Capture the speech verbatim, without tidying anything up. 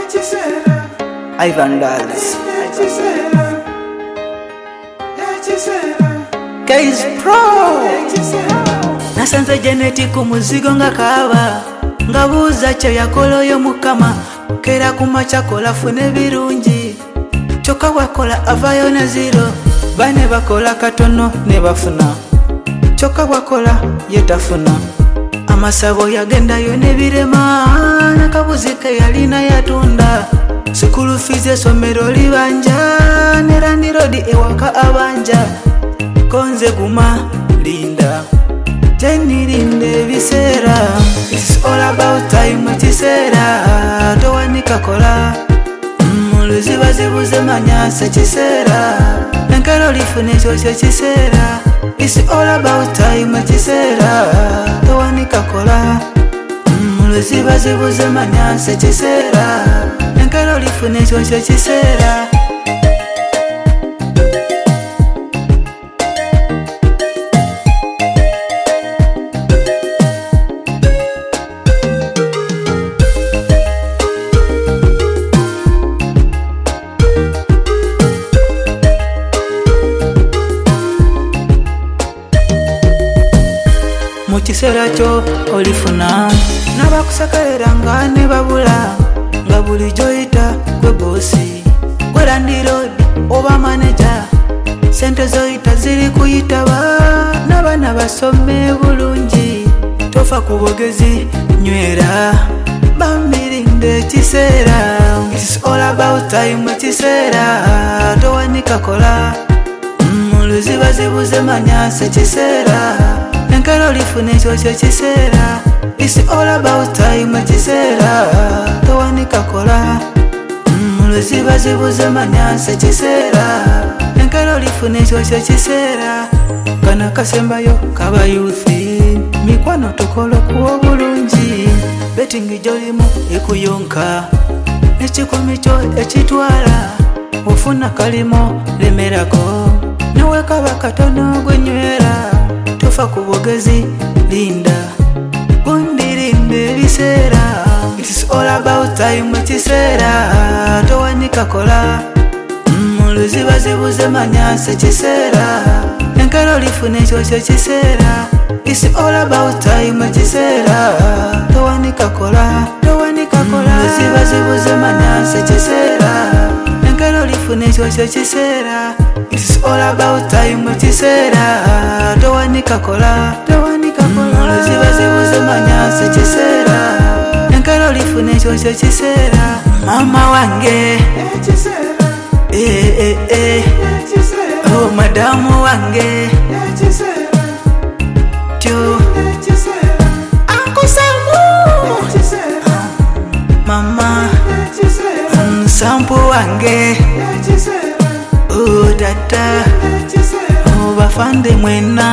Ivan Dals Guys Pro Nasanze Genetic umuzigo nga kaaba ngabuuza kye yakola oyo mukama kera kumacha kola fune birungi kyokka wakola avayo na zero bane bakola katono ne bafuna kyokka wakola yetafuna amasabo yagendayo ne birema nakabuzi ke yalina yatunda sukulu fize somero libanja ne randi rodi ewaka abanja konze guma linda Jenny linde bisera. It's all about time chisera towanika kola muluzi bazibuze manyasa chisera nankalo lifune chose chisera. It's all about time chisera towanika kola muluzi bazibuze manyasa chisera nankalo lifune chose chisera. Muchisera cho olifuna nabakusakalera nga ne babula nga buli joita kwe bosi kwe Randi Road oba manager sente zoita ziri kuyitaba n'abana basome bulungi tofa ku bogezi nywera bambirinde kisera. It's all about time kisera towanika kola muluzi bazibuze manyasa kisera nankalo lifune chose chisera. It's all about time chisera towanika kola muluzi bazibuze manyasa chisera nankalo lifune chose chisera. Kana kasembayo kaba youthi mikwano tokolo kuwa bulungi betting jolimu ekuyonka ekikomi kyo ekitwala ofuna kalimo lemerako nawe kaba katono gwenywera tofa kubogezi linda gundirinde bisera. It's all about time chisera towanika kola muluzi bazibuze manyasa chisera nankalo lifune chose chisera. It's all about time chisera towanika kola towanika kola muluzi bazibuze manyasa chisera nankalo lifune chose chisera. It's all about time chisera towanika kola towanika kola muluzi bazibuze manyasa chisera nankalo lifune chose chisera. Mama wange eh eh eh oh madamu wange tyo akusamu mama sampu wange oh dada oh bafande mwena